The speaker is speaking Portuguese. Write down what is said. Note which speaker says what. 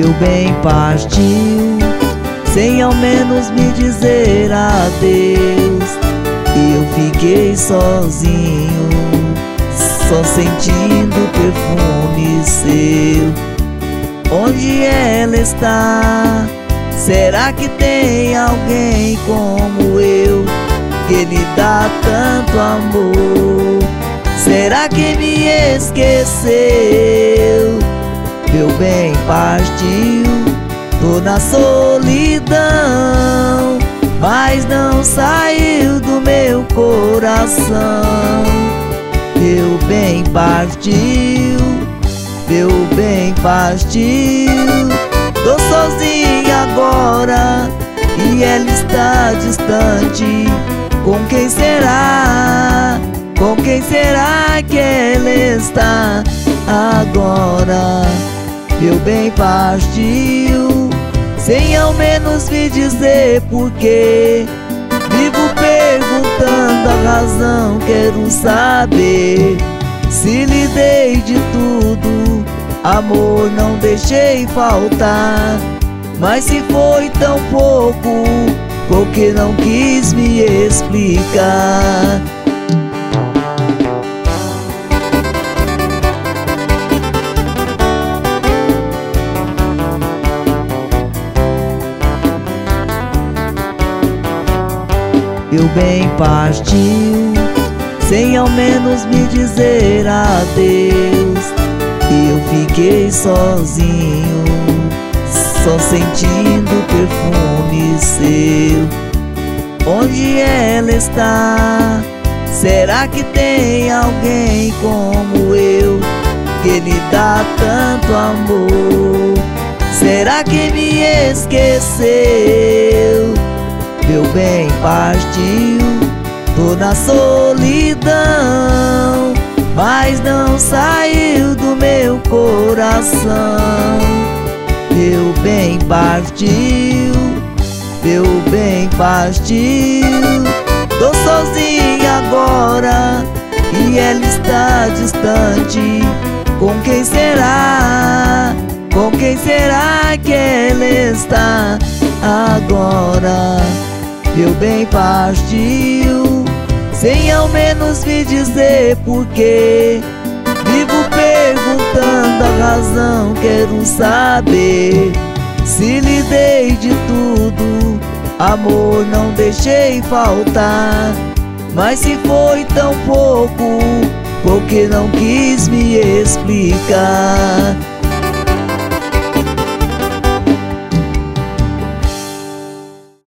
Speaker 1: Meu bem partiu sem ao menos me dizer adeus, e eu fiquei sozinho, só sentindo o perfume seu. Onde ela está? Será que tem alguém como eu, que lhe dá tanto amor? Será que me esqueceu? Meu bem partiu, tô na solidão, mas não saiu do meu coração. Meu bem partiu, meu bem partiu. Tô sozinha agora e ela está distante. Com quem será? Com quem será que ela está agora? Meu bem partiu sem ao menos me dizer porquê. Vivo perguntando a razão, quero saber se lhe dei de tudo, amor não deixei faltar. Mas se foi tão pouco, por que não quis me explicar? Meu bem partiu sem ao menos me dizer adeus, e eu fiquei sozinho, só sentindo o perfume seu. Onde ela está? Será que tem alguém como eu, que lhe dá tanto amor? Será que me esqueceu? Meu bem partiu, tô na solidão, mas não saiu do meu coração. Meu bem partiu, meu bem partiu. Tô sozinha agora e ela está distante. Com quem será? Com quem será que ela está agora? Meu bem partiu sem ao menos me dizer porquê. Vivo perguntando a razão, quero saber se lhe dei de tudo, amor não deixei faltar. Mas se foi tão pouco, por que não quis me explicar?